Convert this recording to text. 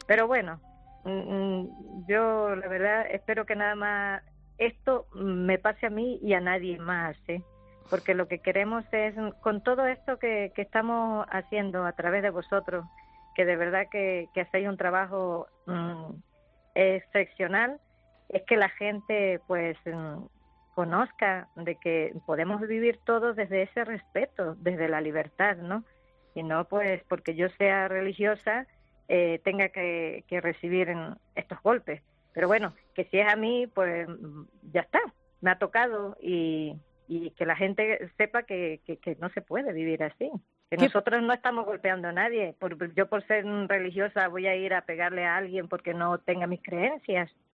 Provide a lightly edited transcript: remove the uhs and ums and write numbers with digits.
Pero bueno, yo la verdad espero que nada más esto me pase a mí y a nadie más, ¿eh? Porque lo que queremos es, con todo esto que estamos haciendo a través de vosotros, que de verdad que hacéis un trabajo excepcional, es que la gente pues conozca de que podemos vivir todos desde ese respeto, desde la libertad, ¿no? Y no pues porque yo sea religiosa tenga que recibir estos golpes. Pero bueno, que si es a mí, pues ya está, me ha tocado y que la gente sepa que no se puede vivir así. Que ¿Qué, nosotros no estamos golpeando a nadie. Yo por ser religiosa voy a ir a pegarle a alguien porque no tenga mis creencias.